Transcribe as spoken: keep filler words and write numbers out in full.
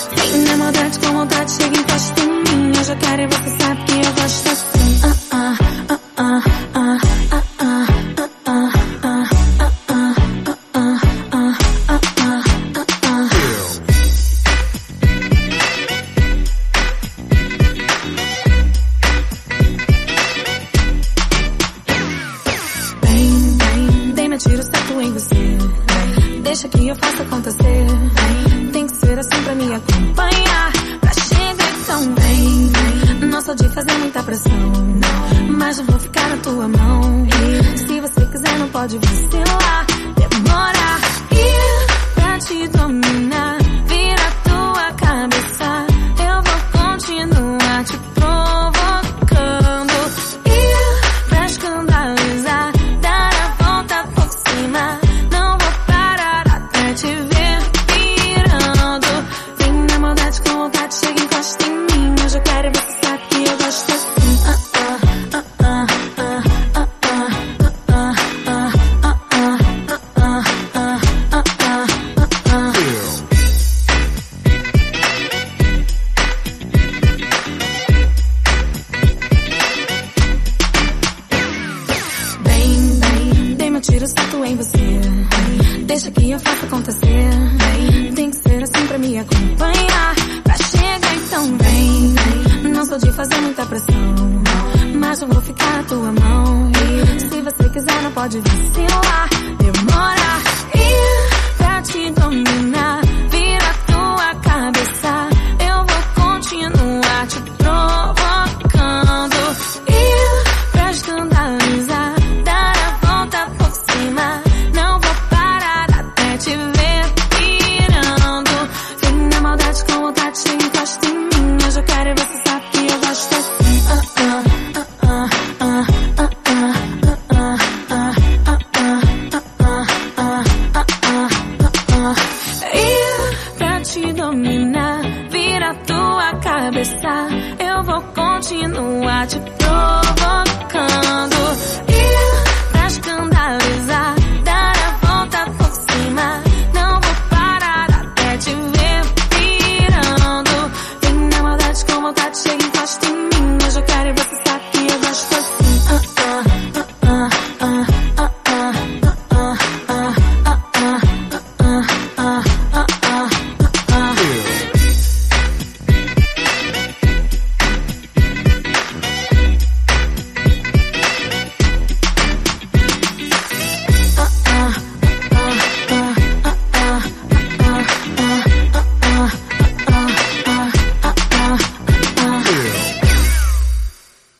Vem na maldade, com vontade, chega e encosta em mim. Eu já quero e você sabe que eu gosto assim. Ah, ah, ah, ah, ah, ah, ah, ah, ah, tiro certo em você. Deixa que eu faça acontecer. Tem que ser assim pra me acompanhar, pra chegar tão bem. Não sou de fazer muita pressão, mas eu vou ficar na tua mão. Se você quiser não pode vacilar, demorar. E pra te dominar, vira a tua cabeça. Eu vou continuar te provocando. E pra escandalizar, não vou parar até te ver pirando. Vem na maldade, com vontade, chega e encosta em mim. Eu já quero e você sabe que eu gosto assim. Ah, ah, ah, ah, ah, ah, ah, ah, ah, ah, ah, ah, ah. Bem, bem, dei meu tiro certo em você. Deixa que eu faça acontecer. Tem que ser assim pra me acompanhar, pra chegar então vem. Não sou de fazer muita pressão, mas eu vou ficar na tua mão. Se você quiser não pode vacilar, demorar. E pra te dominar, vira a tua cabeça. Eu vou continuar te provocando. E pra escandalizar, dar a volta por cima. Não vou parar até te ver pirando. Vem na maldade, com vontade, chega e encosta em mim. Eu já quero e você sabe que eu gosto assim. Ah, ah, ah, ah, ah, ah, ah, ah, ah, ah, ah. E pra te dominar, vira a tua cabeça. Eu vou continuar te